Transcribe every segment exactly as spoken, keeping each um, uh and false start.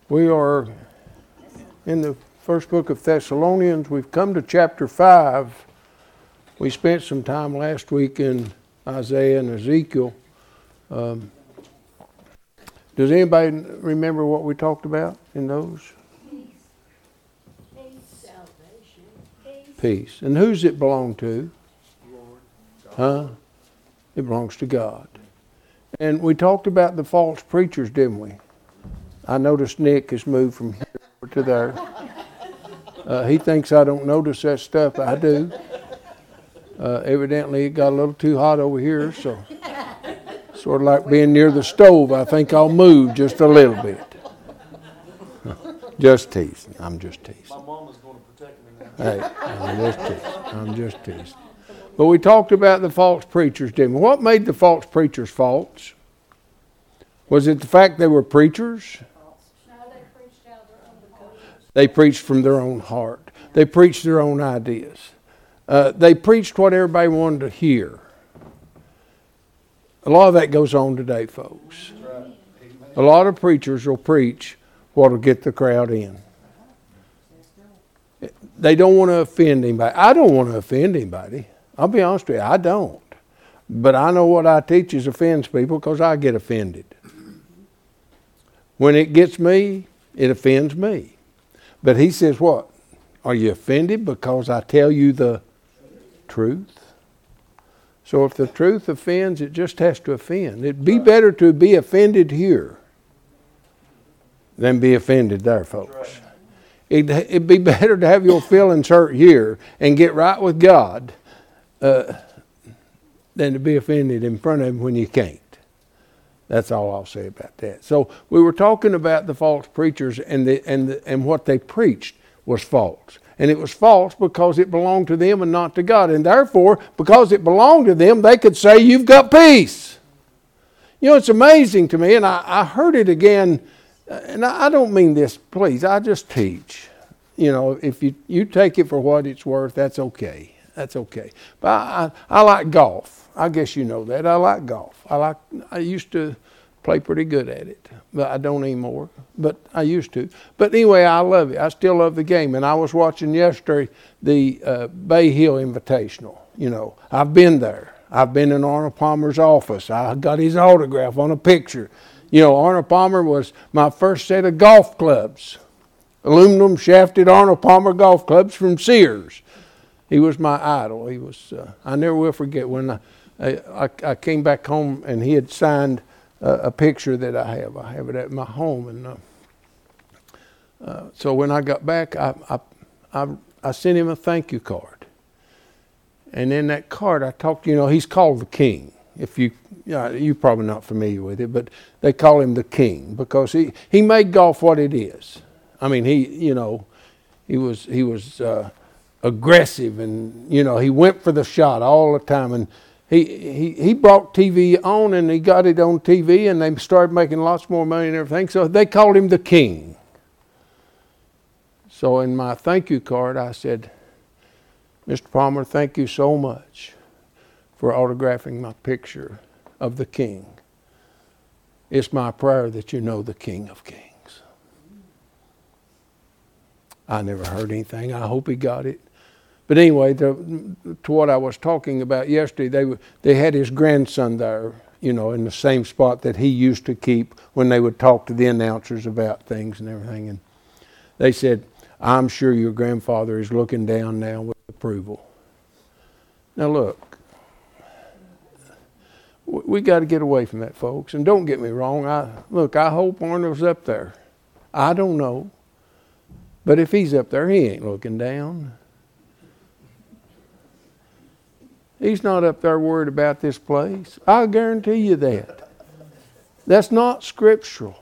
We are in the first book of Thessalonians. We've come to chapter five. We spent some time last week in Isaiah and Ezekiel. Um, does anybody remember what we talked about in those? Peace. Peace. Salvation. Peace. Peace. And who's it belong to? Lord, God. Huh? It belongs to God. And we talked about the false preachers, didn't we? I noticed Nick has moved from here to there. Uh, he thinks I don't notice that stuff. I do. Uh, evidently, it got a little too hot over here, so sort of like being near the stove. I think I'll move just a little bit. Just teasing. I'm just teasing. My mama's going to protect me now. Hey, I'm just teasing. I'm just teasing. But we talked about the false preachers, didn't we? What made the false preachers false? Was it the fact they were preachers? They preached from their own heart. They preached their own ideas. Uh, they preached what everybody wanted to hear. A lot of that goes on today, folks. A lot of preachers will preach what will get the crowd in. They don't want to offend anybody. I don't want to offend anybody. I'll be honest with you, I don't. But I know what I teach is offends people because I get offended. When it gets me, it offends me. But he says what? Are you offended because I tell you the truth? So if the truth offends, it just has to offend. It'd be better to be offended here than be offended there, folks. It'd, it'd be better to have your feelings hurt here and get right with God uh, than to be offended in front of him when you can't. That's all I'll say about that. So we were talking about the false preachers, and the, and the, and what they preached was false. And it was false because it belonged to them and not to God. And therefore, because it belonged to them, they could say, you've got peace. You know, it's amazing to me, and I, I heard it again, and I, I don't mean this, please, I just teach. You know, if you, you take it for what it's worth, that's okay. That's okay. But I, I, I like golf. I guess you know that. I like golf. I like. I used to play pretty good at it, but I don't anymore. But I used to. But anyway, I love it. I still love the game. And I was watching yesterday the uh, Bay Hill Invitational. You know, I've been there. I've been in Arnold Palmer's office. I got his autograph on a picture. You know, Arnold Palmer was my first set of golf clubs, aluminum shafted Arnold Palmer golf clubs from Sears. He was my idol. He was. Uh, I never will forget when I. I, I came back home and he had signed uh, a picture that I have. I have it at my home, and uh, uh, so when I got back, I, I I I sent him a thank you card. And in that card, I talked. You know, he's called the King. If you, you know, you're probably not familiar with it, but they call him the King because he he made golf what it is. I mean, he you know, he was he was uh, aggressive, and you know, he went for the shot all the time, and. He, he he brought T V on, and he got it on T V, and they started making lots more money and everything. So they called him the King. So in my thank you card, I said, Mister Palmer, thank you so much for autographing my picture of the King. It's my prayer that you know the King of Kings. I never heard anything. I hope he got it. But anyway, the, to what I was talking about yesterday, they were, they had his grandson there, you know, in the same spot that he used to keep when they would talk to the announcers about things and everything. And they said, I'm sure your grandfather is looking down now with approval. Now look, we, we got to get away from that, folks. And don't get me wrong. I look, I hope Arnold's up there. I don't know. But if he's up there, he ain't looking down. He's not up there worried about this place. I'll guarantee you that. That's not scriptural.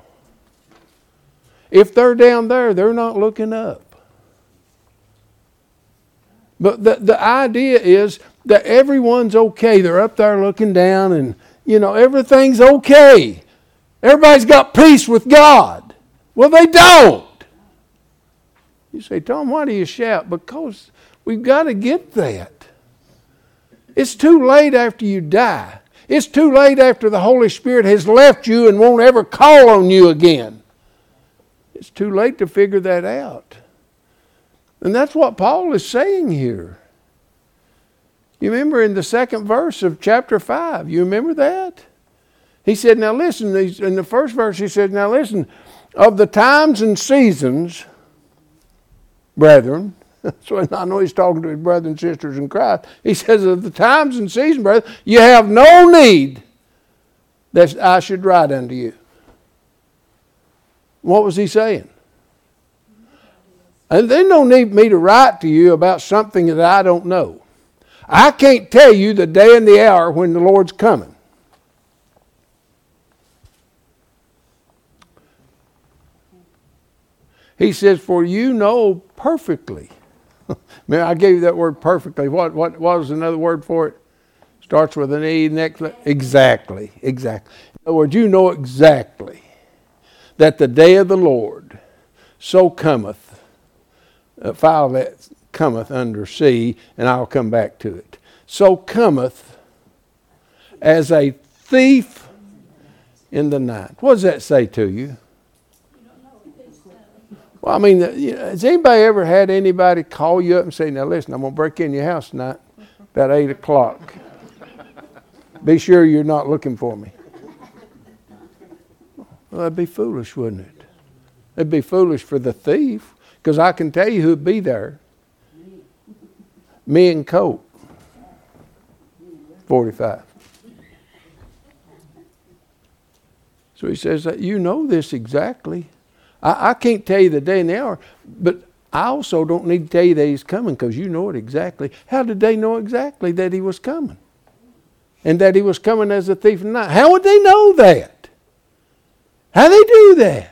If they're down there, they're not looking up. But the, the idea is that everyone's okay. They're up there looking down and, you know, everything's okay. Everybody's got peace with God. Well, they don't. You say, Tom, why do you shout? Because we've got to get that. It's too late after you die. It's too late after the Holy Spirit has left you and won't ever call on you again. It's too late to figure that out. And that's what Paul is saying here. You remember in the second verse of chapter five, you remember that? He said, now listen, in the first verse he said, now listen, of the times and seasons, brethren, so I know he's talking to his brothers and sisters in Christ. He says, of the times and seasons, brethren, you have no need that I should write unto you. What was he saying? And there's no need me to write to you about something that I don't know. I can't tell you the day and the hour when the Lord's coming. He says, for you know perfectly. Man, I gave you that word perfectly. What, what, what was another word for it? Starts with an E, next. Exactly, exactly. In other words, you know exactly that the day of the Lord so cometh, a file that cometh under C, and I'll come back to it. So cometh as a thief in the night. What does that say to you? Well, I mean, you know, has anybody ever had anybody call you up and say, now listen, I'm going to break in your house tonight about eight o'clock. Be sure you're not looking for me. Well, that'd be foolish, wouldn't it? It'd be foolish for the thief, because I can tell you who'd be there. Me and Colt. forty-five. So he says that you know this exactly. I, I can't tell you the day and the hour, but I also don't need to tell you that he's coming, because you know it exactly. How did they know exactly that he was coming? And that he was coming as a thief in the night? How would they know that? How do they do that?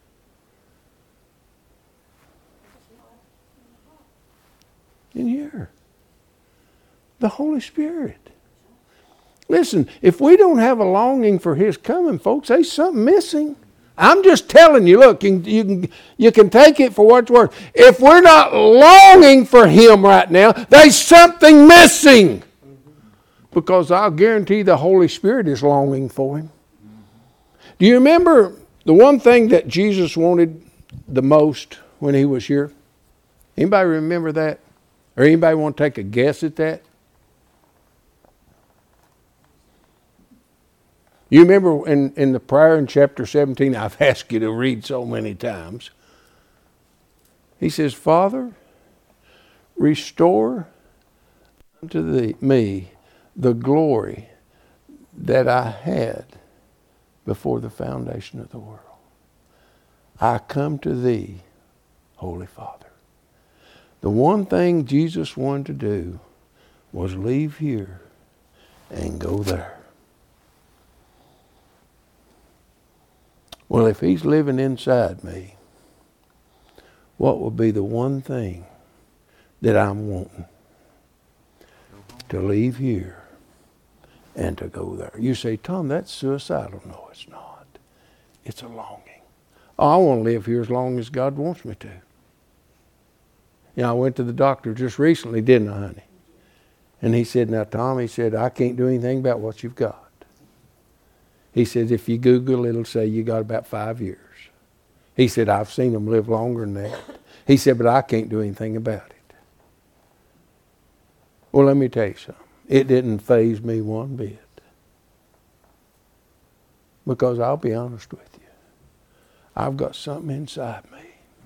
In here. The Holy Spirit. Listen, if we don't have a longing for his coming, folks, there's something missing. I'm just telling you, look, you, you, can, you can take it for what it's worth. If we're not longing for him right now, there's something missing. Because I'll guarantee the Holy Spirit is longing for him. Do you remember the one thing that Jesus wanted the most when he was here? Anybody remember that? Or anybody want to take a guess at that? You remember in, in the prayer in chapter seventeen, I've asked you to read so many times. He says, Father, restore unto thee, me the glory that I had before the foundation of the world. I come to thee, Holy Father. The one thing Jesus wanted to do was leave here and go there. Well, if he's living inside me, what will be the one thing that I'm wanting? To leave here and to go there. You say, Tom, that's suicidal. No, it's not. It's a longing. Oh, I want to live here as long as God wants me to. You know, I went to the doctor just recently, didn't I, honey? And he said, now, Tom, he said, I can't do anything about what you've got. He said, if you Google, it'll say you got about five years. He said, I've seen them live longer than that. He said, but I can't do anything about it. Well, let me tell you something. It didn't faze me one bit. Because I'll be honest with you. I've got something inside me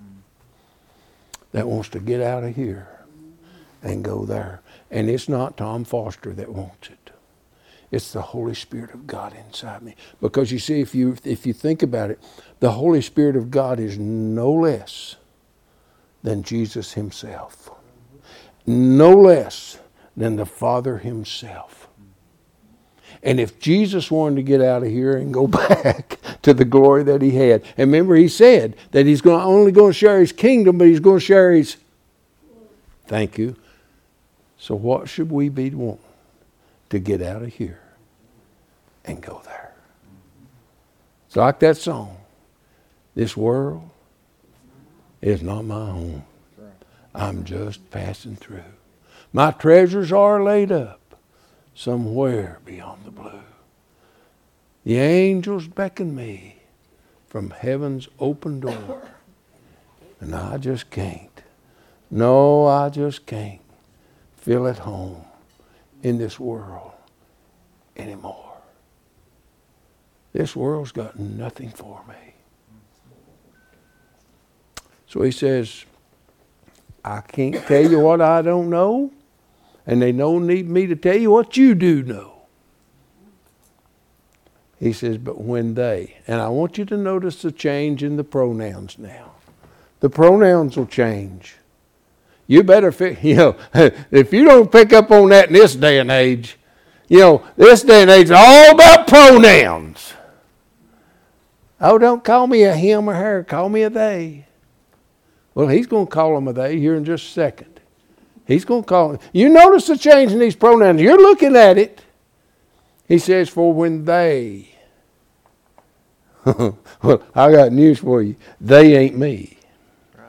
that wants to get out of here and go there. And it's not Tom Foster that wants it. It's the Holy Spirit of God inside me. Because you see, if you if you think about it, the Holy Spirit of God is no less than Jesus himself. No less than the Father himself. And if Jesus wanted to get out of here and go back to the glory that he had, and remember he said that he's going only going to share his kingdom, but he's going to share his... Thank you. So what should we be wanting? To get out of here and go there. It's like that song. This world is not my home. I'm just passing through. My treasures are laid up somewhere beyond the blue. The angels beckon me from heaven's open door. And I just can't. No, I just can't feel at home in this world anymore. This world's got nothing for me. So he says, I can't tell you what I don't know, and they don't need me to tell you what you do know. He says, but when they, and I want you to notice the change in the pronouns now. The pronouns will change. You better, you know, if you don't pick up on that in this day and age, you know, this day and age is all about pronouns. Oh, don't call me a him or her, call me a they. Well, he's going to call them a they here in just a second. He's going to call them. You notice the change in these pronouns. You're looking at it. He says, for when they. Well, I got news for you. They ain't me. Right.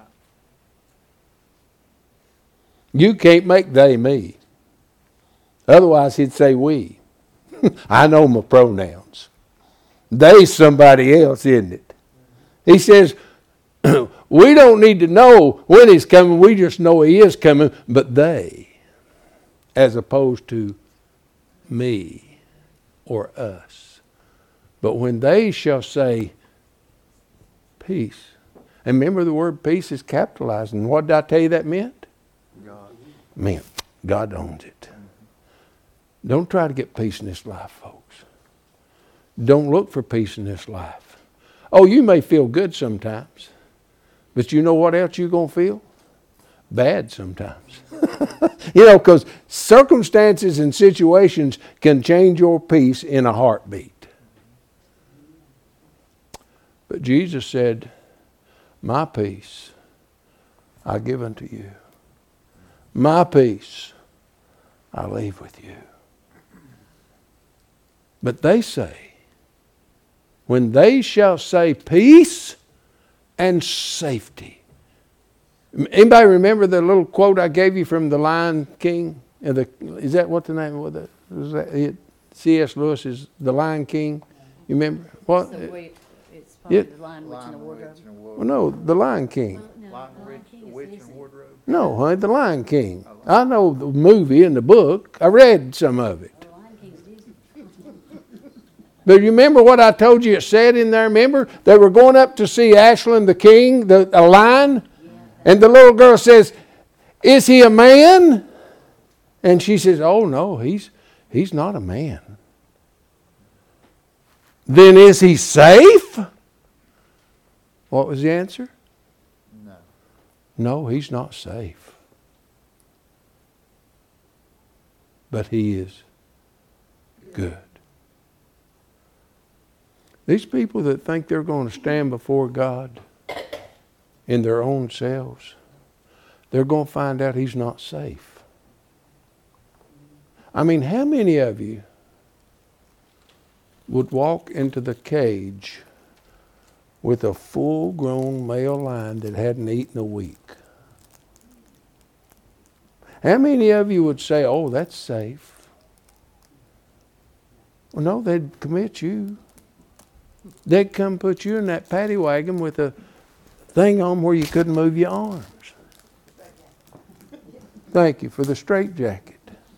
You can't make they me. Otherwise, he'd say we. I know my pronouns. They's somebody else, isn't it? He says, we don't need to know when he's coming. We just know he is coming. But they, as opposed to me or us. But when they shall say peace. And remember the word peace is capitalized. And what did I tell you that meant? God. Meant God owns it. Don't try to get peace in this life, folks. Don't look for peace in this life. Oh, you may feel good sometimes. But you know what else you're going to feel? Bad sometimes. You know, because circumstances and situations can change your peace in a heartbeat. But Jesus said, my peace I give unto you. My peace I leave with you. But they say, when they shall say peace and safety. Anybody remember the little quote I gave you from The Lion King? Is that what the name was? Was that it? C S Lewis is The Lion King. You remember what? So wait, it's probably Yeah. the Lion, Witch, and the Wardrobe. Well, no, The Lion King. No, Lion, the Lion Witch, King the is Witch Disney. and Wardrobe. No, honey, The Lion King. I know the movie and the book. I read some of it. The Lion King's Disney. But you remember what I told you it said in there? Remember? They were going up to see Aslan the king, the, a lion. Yeah. And the little girl says, is he a man? And she says, oh no, he's he's not a man. Then is he safe? What was the answer? No. No, he's not safe. But he is good. These people that think they're going to stand before God in their own selves, they're going to find out he's not safe. I mean, how many of you would walk into the cage with a full-grown male lion that hadn't eaten a week? How many of you would say, oh, that's safe? Well, no, they'd commit you. They'd come put you in that paddy wagon with a thing on where you couldn't move your arms. Thank you for the straitjacket.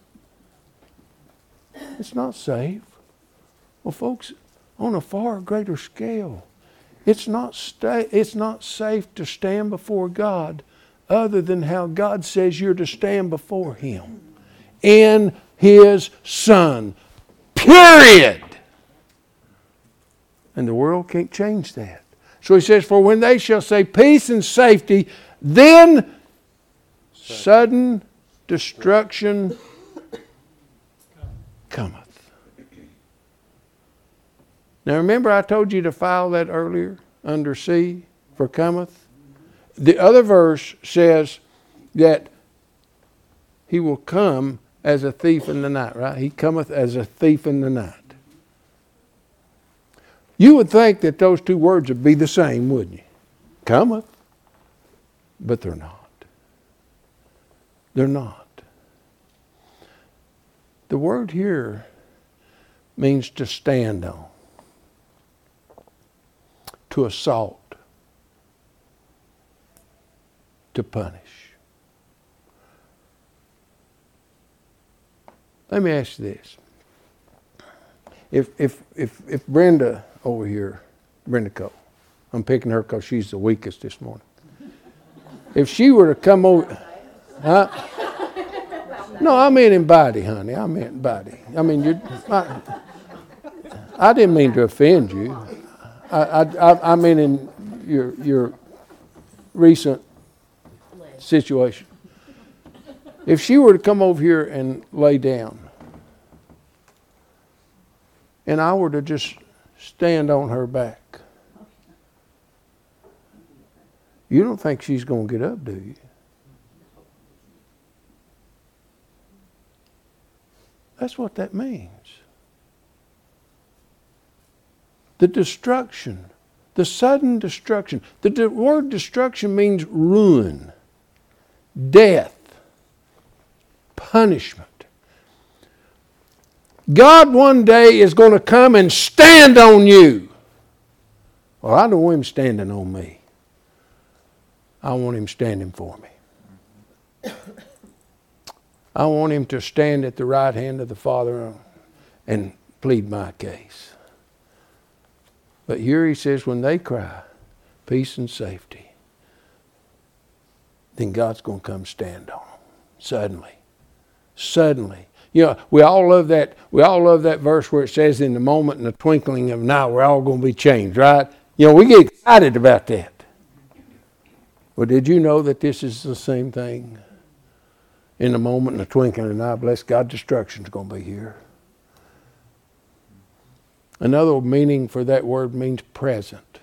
It's not safe. Well, folks, on a far greater scale, it's not sta- it's not safe to stand before God other than how God says you're to stand before Him. In His Son. Period. And the world can't change that. So he says, for when they shall say peace and safety, then sudden destruction cometh. Now remember I told you to file that earlier under C for cometh? The other verse says that he will come as a thief in the night, right? He cometh as a thief in the night. You would think that those two words would be the same, wouldn't you? Cometh. But they're not. They're not. The word here means to stand on, to assault, to punish. Let me ask you this. If, if, if, if Brenda over here, Brenda Cole, I'm picking her because she's the weakest this morning. If she were to come over, huh? No, I meant in body, honey. I meant body. I mean, you. I, I didn't mean to offend you. I, I, I mean in your your recent situation. If she were to come over here and lay down, and I were to just stand on her back, you don't think she's going to get up, do you? That's what that means. The destruction, the sudden destruction. The de- word destruction means ruin, death, punishment. God one day is going to come and stand on you. Well, I don't want him standing on me. I want him standing for me. I want him to stand at the right hand of the Father and plead my case. But here he says, when they cry, peace and safety, then God's going to come stand on them. Suddenly. Suddenly. You know, we all love that, we all love that verse where it says, in the moment, in the twinkling of an eye, we're all going to be changed, right? You know, we get excited about that. Well, did you know that this is the same thing? In the moment, in the twinkling of an eye, bless God, destruction's going to be here. Another meaning for that word means present.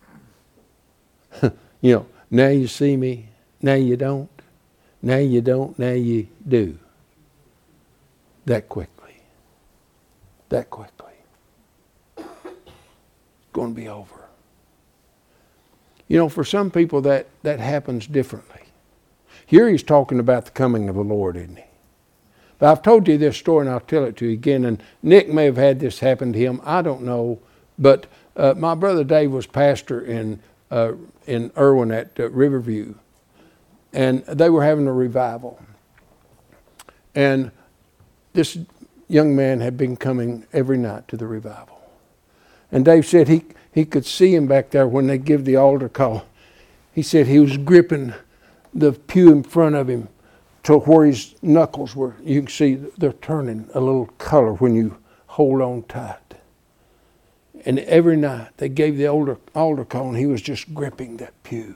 You know, now you see me, now you don't. Now you don't, now you do. That quickly. That quickly. It's going to be over. You know, for some people that, that happens differently. Here he's talking about the coming of the Lord, isn't he? But I've told you this story, and I'll tell it to you again. And Nick may have had this happen to him. I don't know. But uh, my brother Dave was pastor in uh, in Irwin at uh, Riverview. And they were having a revival. And this young man had been coming every night to the revival. And Dave said he, he could see him back there when they give the altar call. He said he was gripping the pew in front of him to where his knuckles were. You can see they're turning a little color when you hold on tight. And every night they gave the altar, altar call, and he was just gripping that pew.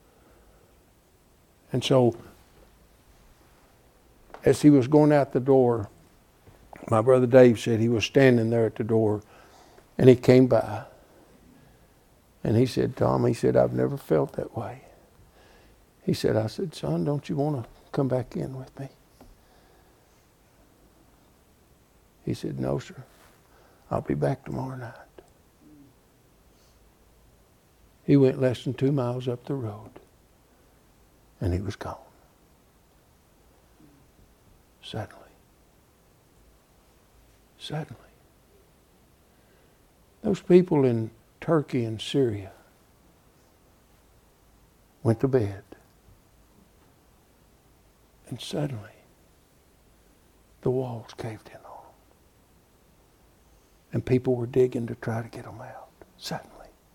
And so as he was going out the door, my brother Dave said he was standing there at the door, and he came by. And he said, Tom, he said, I've never felt that way. He said, I said, son, don't you want to come back in with me? He said, no, sir. I'll be back tomorrow night. He went less than two miles up the road, and he was gone. Suddenly. Suddenly. Those people in Turkey and Syria went to bed. And suddenly, the walls caved in on them. And people were digging to try to get them out. Suddenly.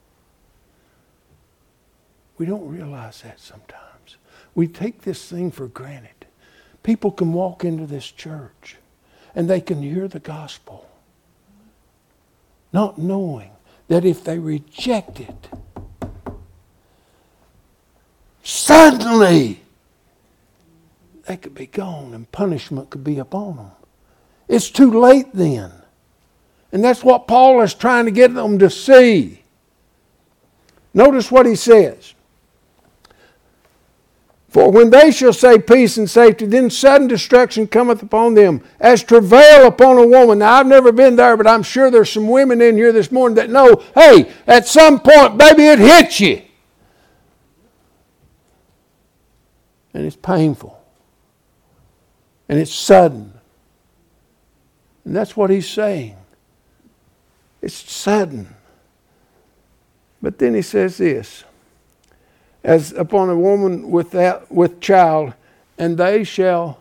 We don't realize that sometimes. We take this thing for granted. People can walk into this church and they can hear the gospel, not knowing that if they reject it, suddenly they could be gone and punishment could be upon them. It's too late then. And that's what Paul is trying to get them to see. Notice what he says. For when they shall say peace and safety, then sudden destruction cometh upon them, as travail upon a woman. Now, I've never been there, but I'm sure there's some women in here this morning that know, hey, at some point, baby, it hits you. And it's painful. And it's sudden. And that's what he's saying. It's sudden. But then he says this. as upon a woman without, with child, and they shall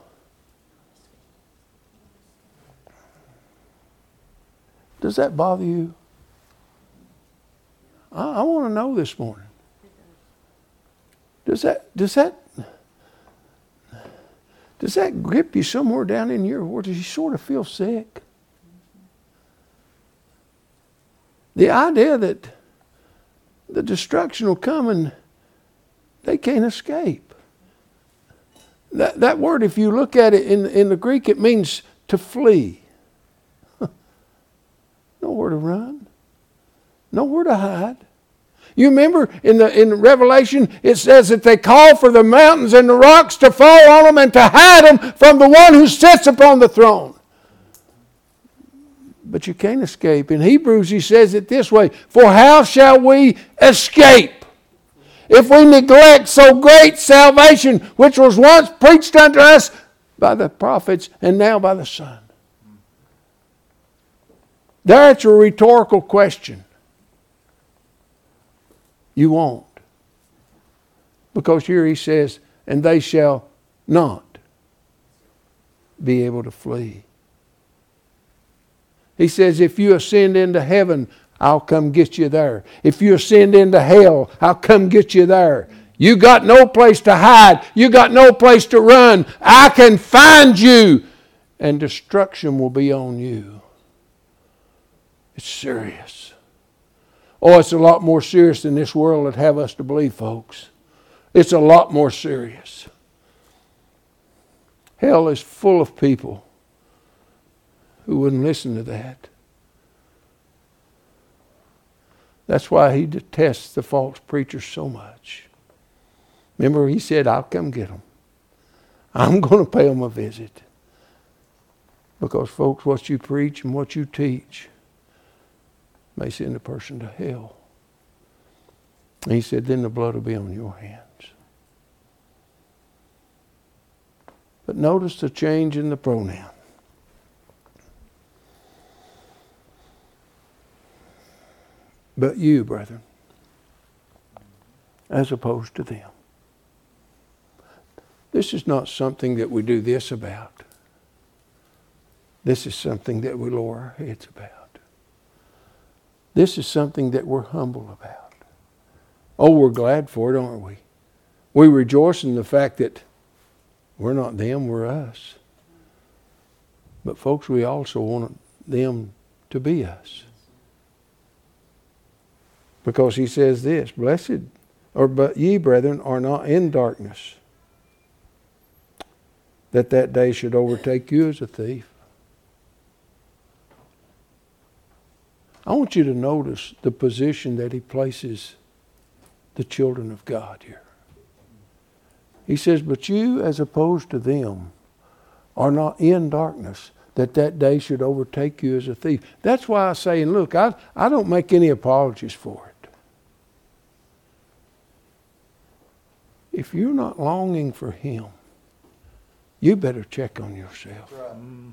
Does that bother you? I, I want to know this morning. Does that does that does that grip you somewhere down in your, or does you sort of feel sick? The idea that the destruction will come and they can't escape. That that word, if you look at it in, in the Greek, it means to flee. Nowhere to run. Nowhere to hide. You remember in the in Revelation, it says that they call for the mountains and the rocks to fall on them and to hide them from the one who sits upon the throne. But you can't escape. In Hebrews, he says it this way, for how shall we escape if we neglect so great salvation, which was once preached unto us by the prophets and now by the Son? That's a rhetorical question. You won't. Because here he says, and they shall not be able to flee. He says, if you ascend into heaven, I'll come get you there. If you ascend into hell, I'll come get you there. You got no place to hide. You got no place to run. I can find you, and destruction will be on you. It's serious. Oh, it's a lot more serious than this world would have us to believe, folks. It's a lot more serious. Hell is full of people who wouldn't listen to that. That's why he detests the false preachers so much. Remember, he said, I'll come get them. I'm going to pay them a visit. Because, folks, what you preach and what you teach may send a person to hell. And he said, then the blood will be on your hands. But notice the change in the pronoun. But you, brethren, as opposed to them. This is not something that we do this about. This is something that we lower our heads about. This is something that we're humble about. Oh, we're glad for it, aren't we? We rejoice in the fact that we're not them, we're us. But folks, we also want them to be us. Because he says this, blessed, or but ye, brethren, are not in darkness, that that day should overtake you as a thief. I want you to notice the position that he places the children of God here. He says, but you, as opposed to them, are not in darkness, that that day should overtake you as a thief. That's why I say, and look, I, I don't make any apologies for it. If you're not longing for him, you better check on yourself. That's right. Mm-hmm.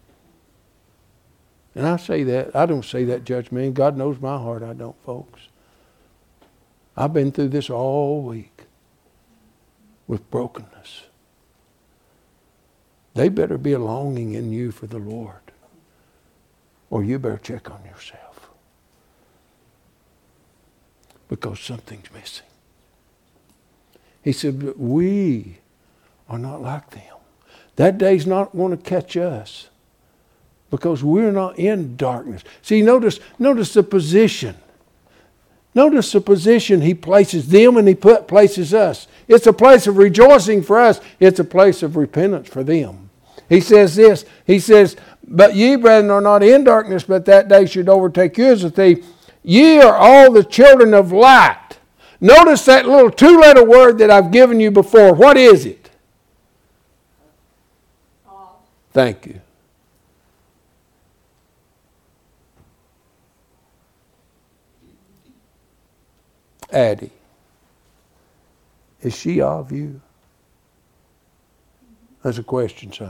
And I say that, I don't say that judgment. God knows my heart, I don't, folks. I've been through this all week with brokenness. They better be a longing in you for the Lord, or you better check on yourself. Because something's missing. He said, but we are not like them. That day's not going to catch us. Because we're not in darkness. See, notice, notice the position. Notice the position he places them and he put, places us. It's a place of rejoicing for us. It's a place of repentance for them. He says this. He says, but ye, brethren, are not in darkness, but that day should overtake you as a thief. Ye are all the children of light. Notice that little two-letter word that I've given you before. What is it? All. Thank you. Addie, is she of you? That's a question, son.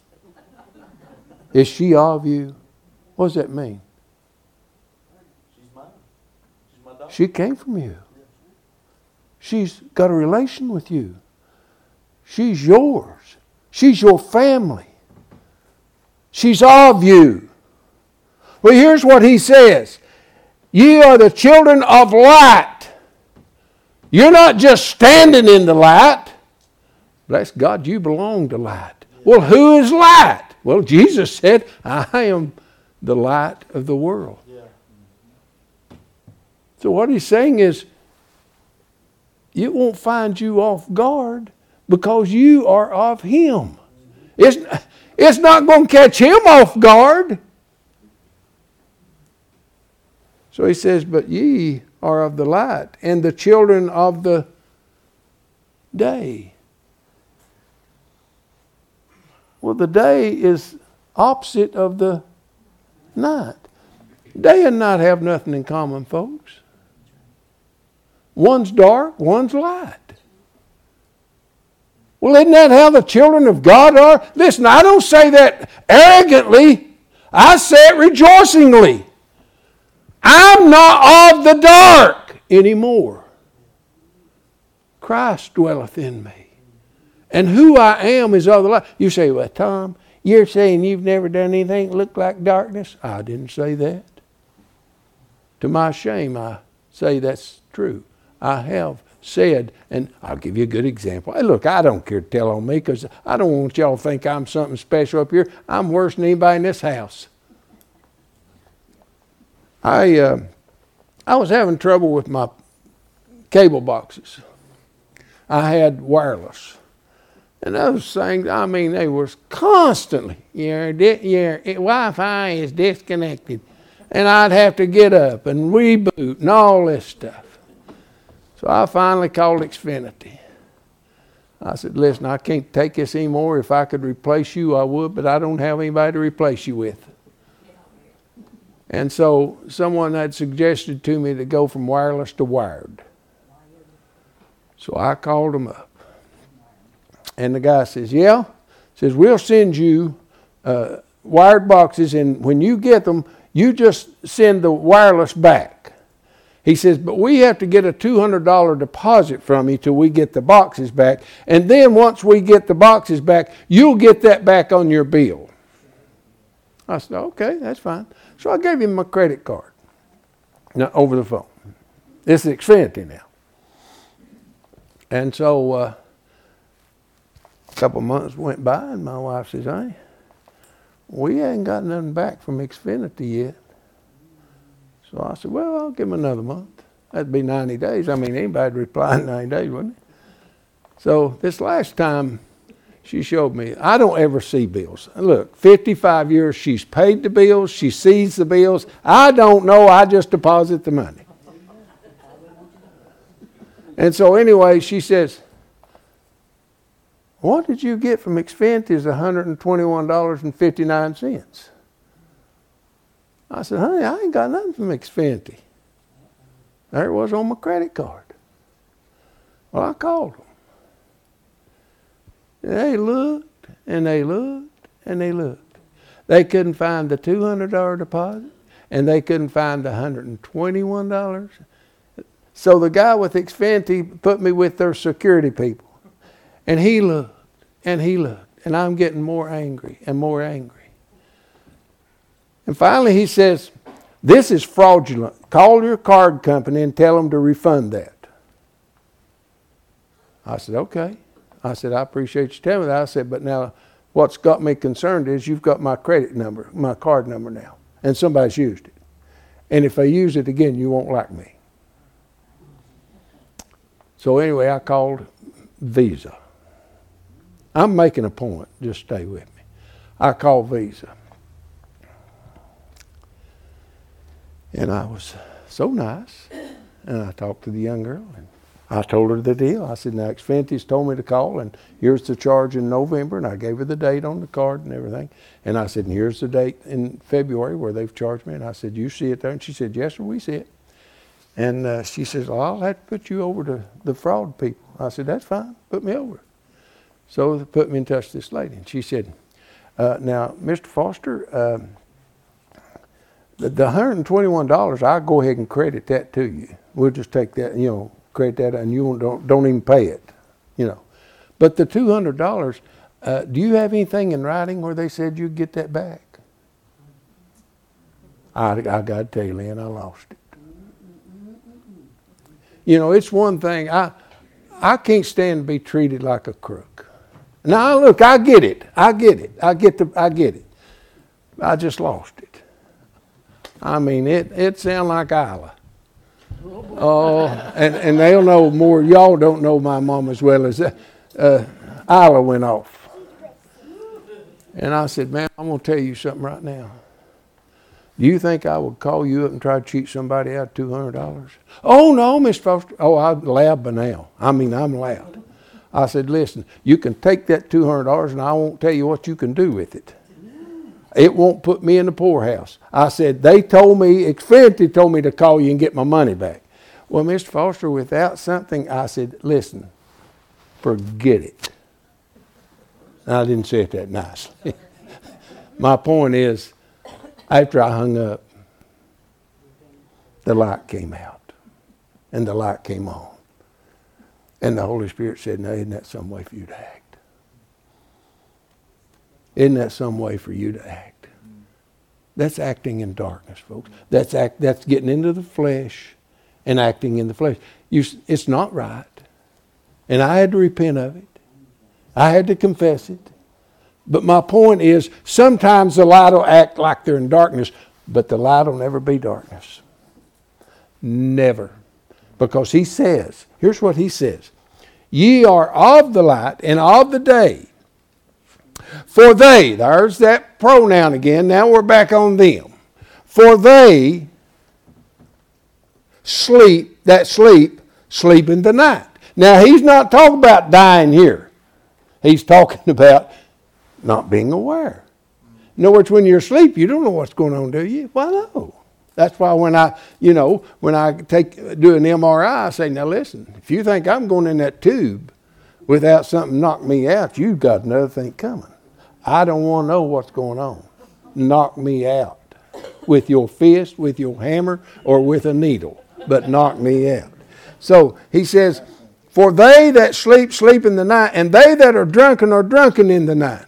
Is she of you? What does that mean? She's mine. She's my daughter. She came from you. She's got a relation with you. She's yours. She's your family. She's of you. Well, here's what he says. Ye are the children of light. You're not just standing in the light. Bless God, you belong to light. Well, who is light? Well, Jesus said, I am the light of the world. Yeah. So what he's saying is, it won't find you off guard because you are of him. It's, it's not going to catch him off guard. So he says, but ye are of the light and the children of the day. Well, the day is opposite of the night. Day and night have nothing in common, folks. One's dark, one's light. Well, isn't that how the children of God are? Listen, I don't say that arrogantly. I say it rejoicingly. I'm not of the dark anymore. Christ dwelleth in me. And who I am is of the light. You say, well, Tom, you're saying you've never done anything that looked like darkness? I didn't say that. To my shame, I say that's true. I have said, and I'll give you a good example. Hey, look, I don't care to tell on me because I don't want y'all to think I'm something special up here. I'm worse than anybody in this house. I uh, I was having trouble with my cable boxes. I had wireless. And those things, I mean, they were constantly, your, your Wi-Fi is disconnected. And I'd have to get up and reboot and all this stuff. So I finally called Xfinity. I said, listen, I can't take this anymore. If I could replace you, I would, but I don't have anybody to replace you with. And so someone had suggested to me to go from wireless to wired. So I called them up. And the guy says, yeah. Says, we'll send you uh, wired boxes, and when you get them, you just send the wireless back. He says, but we have to get a two hundred dollars deposit from you till we get the boxes back. And then once we get the boxes back, you'll get that back on your bill. I said, okay, that's fine. So I gave him my credit card. Now, over the phone. This is Xfinity now. And so uh, a couple of months went by, and my wife says, hey, we ain't got nothing back from Xfinity yet. So I said, well, I'll give him another month. That'd be ninety days. I mean, anybody'd reply in ninety days, wouldn't it? So this last time, she showed me, I don't ever see bills. Look, fifty-five years, she's paid the bills. She sees the bills. I don't know. I just deposit the money. And so anyway, she says, what did you get from Xfinity is one hundred twenty-one dollars and fifty-nine cents. I said, honey, I ain't got nothing from Xfinity. There it was on my credit card. Well, I called them. They looked, and they looked, and they looked. They couldn't find the two hundred dollars deposit, and they couldn't find the one hundred twenty-one dollars. So the guy with Xfinity put me with their security people. And he looked, and he looked, and I'm getting more angry and more angry. And finally he says, this is fraudulent. Call your card company and tell them to refund that. I said, okay. I said, I appreciate you telling me that. I said, but now what's got me concerned is you've got my credit number, my card number now, and somebody's used it. And if they use it again, you won't like me. So anyway, I called Visa. I'm making a point. Just stay with me. I called Visa. And I was so nice. And I talked to the young girl. And I told her the deal. I said, now, Xfinity's told me to call, and here's the charge in November. And I gave her the date on the card and everything. And I said, and here's the date in February where they've charged me. And I said, you see it there? And she said, yes, sir, we see it. And uh, she says, well, I'll have to put you over to the fraud people. I said, that's fine. Put me over. So they put me in touch with this lady. And she said, uh, now, Mister Foster, uh, the, the one hundred twenty-one dollars, I'll go ahead and credit that to you. We'll just take that, you know, create that, and you won't, don't, don't even pay it, you know. But the two hundred dollars, uh, do you have anything in writing where they said you'd get that back? I, I got to tell you, Lynn, I lost it. You know, it's one thing, I I can't stand to be treated like a crook. Now, look, I get it. I get it. I get the, I get it. I just lost it. I mean, it, it sounds like Isla. Oh, and, and they'll know more. Y'all don't know my mom as well as uh, uh, Isla went off. And I said, man, I'm going to tell you something right now. Do you think I would call you up and try to cheat somebody out of two hundred dollars? Oh, no, Miss Foster. Oh, I'm loud by now. I mean, I'm loud. I said, listen, you can take that two hundred dollars and I won't tell you what you can do with it. It won't put me in the poorhouse. I said, they told me, Xfinity told me to call you and get my money back. Well, Mister Foster, without something, I said, listen, forget it. And I didn't say it that nicely. My point is, after I hung up, the light came out. And the light came on. And the Holy Spirit said, now, isn't that some way for you to act? Isn't that some way for you to act? That's acting in darkness, folks. That's act. That's getting into the flesh and acting in the flesh. You, it's not right. And I had to repent of it. I had to confess it. But my point is, sometimes the light will act like they're in darkness, but the light will never be darkness. Never. Because he says, here's what he says. Ye are of the light and of the day. For they, there's that pronoun again, now we're back on them. For they sleep, that sleep, sleep in the night. Now he's not talking about dying here. He's talking about not being aware. In other words, when you're asleep, you don't know what's going on, do you? Well, no. That's why when I, you know, when I take do an M R I, I say, now listen, if you think I'm going in that tube without something knock me out, you've got another thing coming. I don't want to know what's going on. Knock me out with your fist, with your hammer, or with a needle, but knock me out. So he says, for they that sleep, sleep in the night, and they that are drunken are drunken in the night.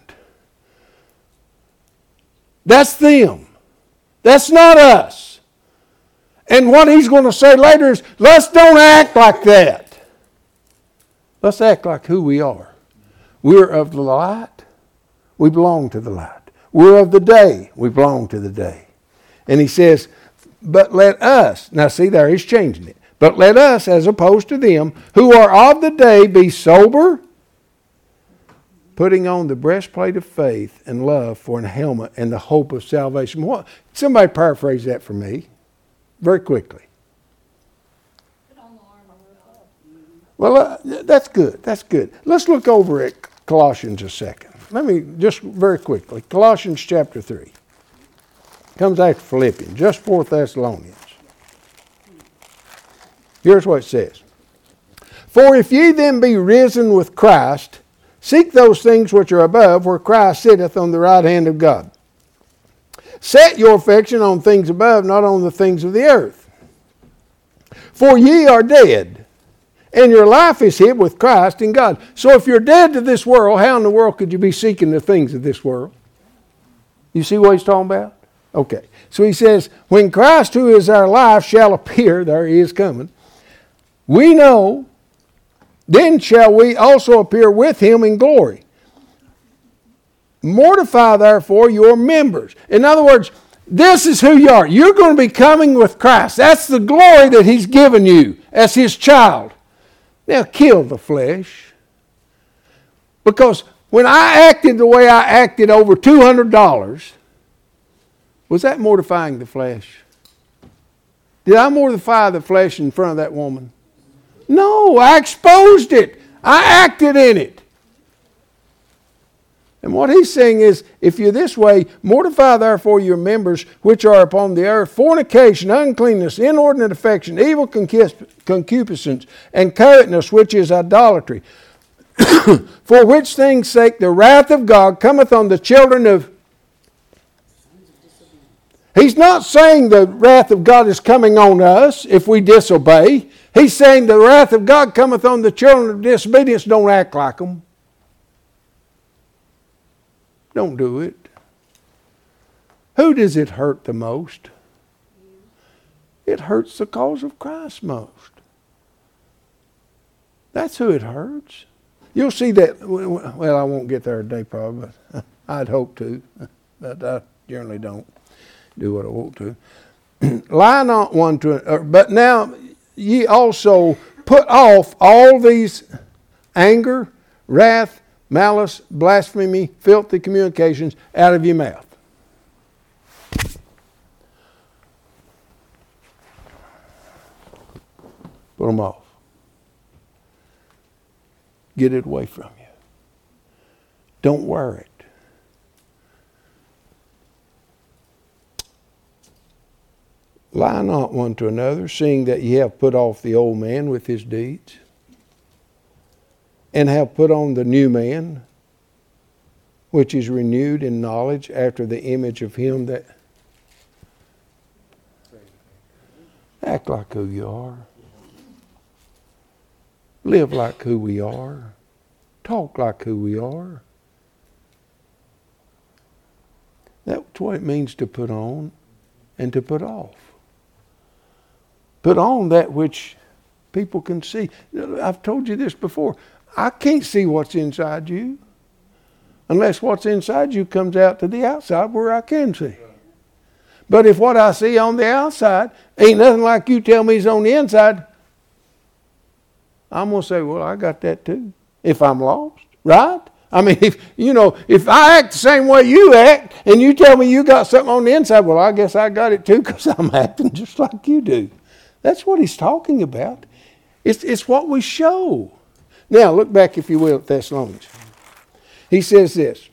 That's them. That's not us. And what he's going to say later is, let's don't act like that. Let's act like who we are. We're of the light. We belong to the light. We're of the day. We belong to the day. And he says, but let us, now see there, he's changing it. But let us, as opposed to them, who are of the day, be sober, putting on the breastplate of faith and love for an helmet and the hope of salvation. What? Somebody paraphrase that for me very quickly. Put on the armor of God. Well, uh, that's good. That's good. Let's look over at Colossians a second. Let me just very quickly. Colossians chapter three. Comes after Philippians, just four Thessalonians. Here's what it says. For if ye then be risen with Christ, seek those things which are above, where Christ sitteth on the right hand of God. Set your affection on things above, not on the things of the earth. For ye are dead, and your life is hid with Christ in God. So if you're dead to this world, how in the world could you be seeking the things of this world? You see what he's talking about? Okay. So he says, when Christ, who is our life, shall appear, there he is coming, we know, then shall we also appear with him in glory. Mortify therefore your members. In other words, this is who you are. You're going to be coming with Christ. That's the glory that he's given you as his child. Now kill the flesh. Because when I acted the way I acted over two hundred dollars, was that mortifying the flesh? Did I mortify the flesh in front of that woman? No, I exposed it. I acted in it. And what he's saying is, if you're this way, mortify therefore your members which are upon the earth, fornication, uncleanness, inordinate affection, evil concupiscence, and covetousness, which is idolatry. For which things' sake the wrath of God cometh on the children of... He's not saying the wrath of God is coming on us if we disobey. He's saying the wrath of God cometh on the children of disobedience. Don't act like them. Don't do it. Who does it hurt the most? It hurts the cause of Christ most. That's who it hurts. You'll see that, well, I won't get there today probably, but I'd hope to, but I generally don't do what I want to. Lie not one to another, but now ye also put off all these anger, wrath, malice, blasphemy, filthy communications out of your mouth. Put them off. Get it away from you. Don't wear it. Lie not one to another, seeing that ye have put off the old man with his deeds, and have put on the new man, which is renewed in knowledge after the image of him that... Act like who you are. Live like who we are. Talk like who we are. That's what it means to put on and to put off. Put on that which people can see. I've told you this before. I can't see what's inside you unless what's inside you comes out to the outside where I can see. But if what I see on the outside ain't nothing like you tell me is on the inside, I'm going to say, well, I got that too, if I'm lost, right? I mean, if you know, if I act the same way you act, and you tell me you got something on the inside, well, I guess I got it too because I'm acting just like you do. That's what he's talking about. It's, it's what we show. Now, look back, if you will, at Thessalonians. He says this,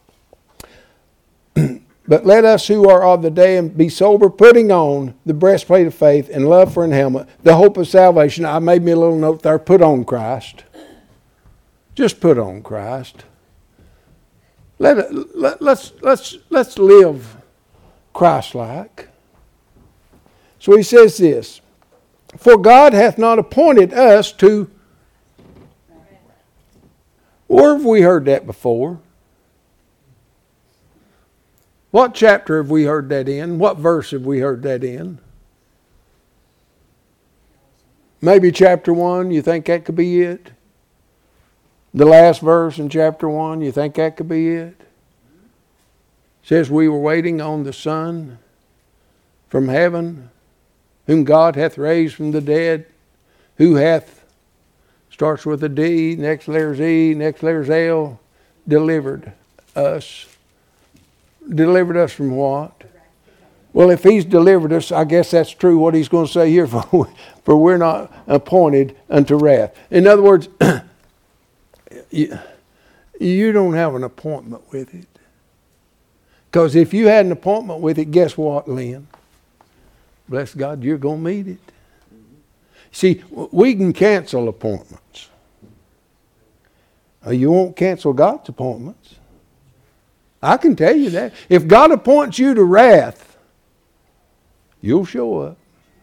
but let us who are of the day and be sober, putting on the breastplate of faith and love for an helmet, the hope of salvation. I made me a little note there, put on Christ. Just put on Christ. Let, it, let let's let's let's live Christ-like. So he says this, for God hath not appointed us to... Where have we heard that before? What chapter have we heard that in? What verse have we heard that in? Maybe chapter one, you think that could be it? The last verse in chapter one, you think that could be it? It says we were waiting on the Son from heaven, whom God hath raised from the dead, who hath, starts with a D, next letter's E, next letter's L, delivered us. Delivered us from what? Well, if he's delivered us, I guess that's true what he's going to say here, for, for we're not appointed unto wrath. In other words, you, you don't have an appointment with it. Because if you had an appointment with it, guess what, Lynn? Bless God, you're going to meet it. See, we can cancel appointments. You won't cancel God's appointments. I can tell you that. If God appoints you to wrath, you'll show up.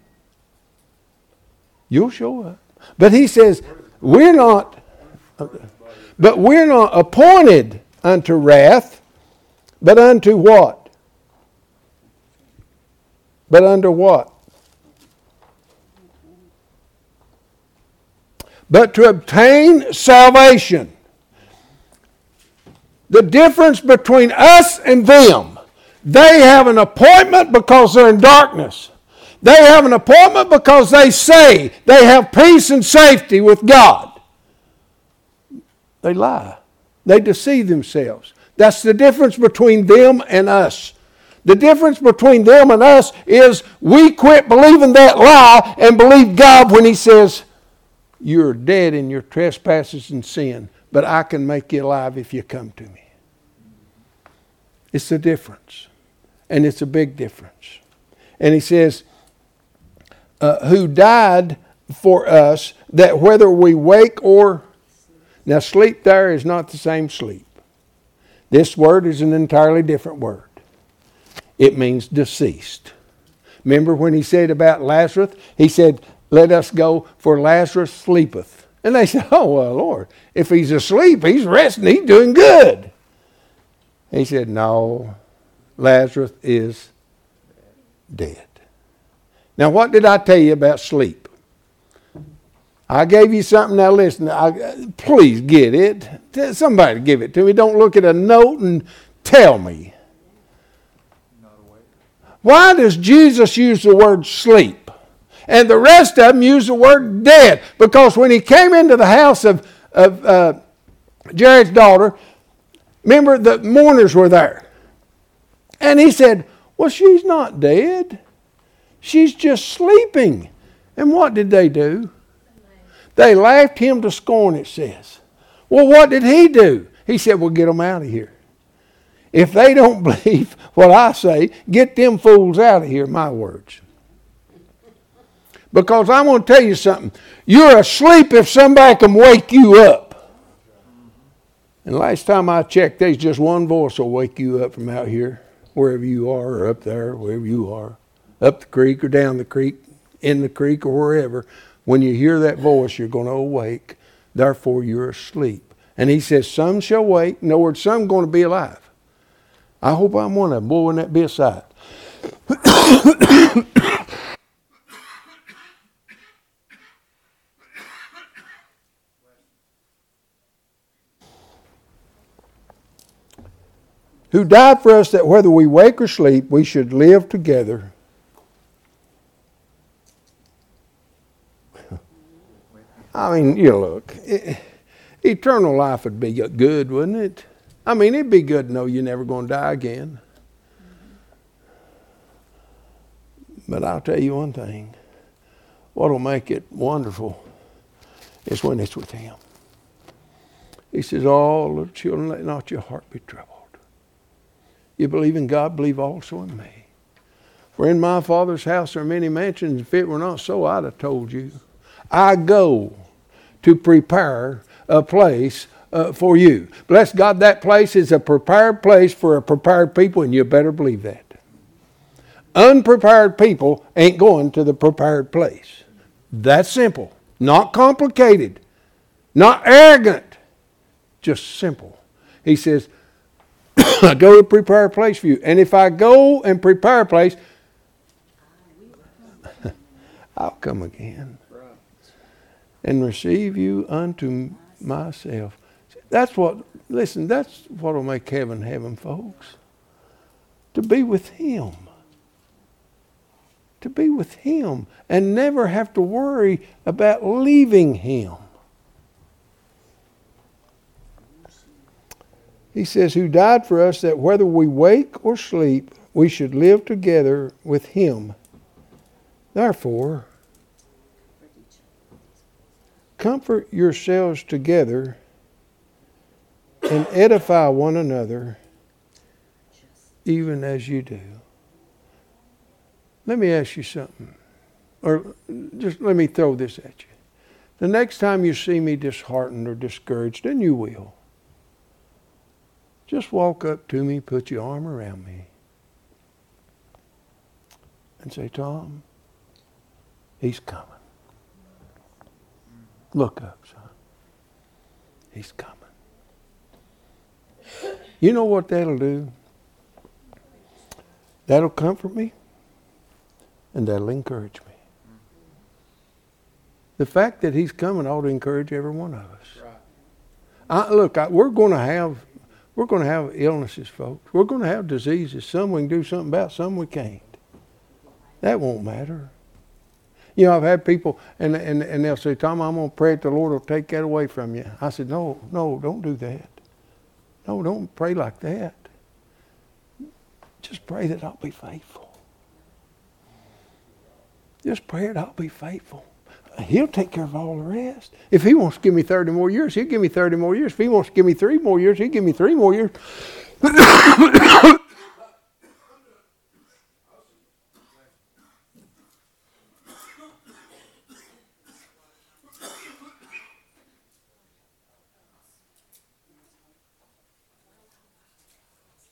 You'll show up. But he says, we're not, but we're not appointed unto wrath, but unto what? But under what? But to obtain salvation. The difference between us and them, they have an appointment because they're in darkness. They have an appointment because they say they have peace and safety with God. They lie. They deceive themselves. That's the difference between them and us. The difference between them and us is we quit believing that lie and believe God when he says, you're dead in your trespasses and sin, but I can make you alive if you come to me. It's a difference. And it's a big difference. And he says, uh, who died for us, that whether we wake or... Now sleep there is not the same sleep. This word is an entirely different word. It means deceased. Remember when he said about Lazarus? He said, let us go, for Lazarus sleepeth. And they said, oh, well, Lord, if he's asleep, he's resting, he's doing good. He said, no, Lazarus is dead. Now, what did I tell you about sleep? I gave you something. Now, listen, I, please get it. Somebody give it to me. Don't look at a note and tell me. Why does Jesus use the word sleep? And the rest of them use the word dead. Because when he came into the house of, of uh, Jairus' daughter, remember the mourners were there. And he said, well, she's not dead. She's just sleeping. And what did they do? They laughed him to scorn, it says. Well, what did he do? He said, well, get them out of here. If they don't believe what I say, get them fools out of here, my words. Because I'm going to tell you something. You're asleep if somebody can wake you up. And last time I checked, there's just one voice will wake you up from out here, wherever you are, or up there, wherever you are. Up the creek or down the creek, in the creek or wherever. When you hear that voice, you're going to awake. Therefore, you're asleep. And he says, some shall wake. In other words, some going to be alive. I hope I'm one of them. Boy, wouldn't that be a sight. Who died for us that whether we wake or sleep, we should live together. I mean, you look, it, eternal life would be good, wouldn't it? I mean, it'd be good to know you're never going to die again. But I'll tell you one thing. What'll make it wonderful is when it's with him. He says, oh, little children, let not your heart be troubled. You believe in God, believe also in me. For in my Father's house are many mansions. If it were not so, I'd have told you. I go to prepare a place uh, for you. Bless God, that place is a prepared place for a prepared people, and you better believe that. Unprepared people ain't going to the prepared place. That's simple. Not complicated. Not arrogant. Just simple. He says, I go to prepare a place for you. And if I go and prepare a place, I'll come again and receive you unto myself. That's what, listen, that's what will make heaven heaven, folks. To be with him. To be with him and never have to worry about leaving him. He says, who died for us that whether we wake or sleep, we should live together with him. Therefore, comfort yourselves together and edify one another, even as you do. Let me ask you something. Or just let me throw this at you. The next time you see me disheartened or discouraged, and you will, just walk up to me, put your arm around me, and say, Tom, he's coming. Look up, son. He's coming. You know what that'll do? That'll comfort me, and that'll encourage me. The fact that he's coming ought to encourage every one of us. Right. I, look, I, we're going to have we're going to have illnesses, folks. We're going to have diseases. Some we can do something about, some we can't. That won't matter. You know, I've had people, and, and, and they'll say, Tom, I'm going to pray that the Lord will take that away from you. I said, no, no, don't do that. No, don't pray like that. Just pray that I'll be faithful. Just pray that I'll be faithful. He'll take care of all the rest. If he wants to give me thirty more years, he'll give me thirty more years. If he wants to give me three more years, he'll give me three more years.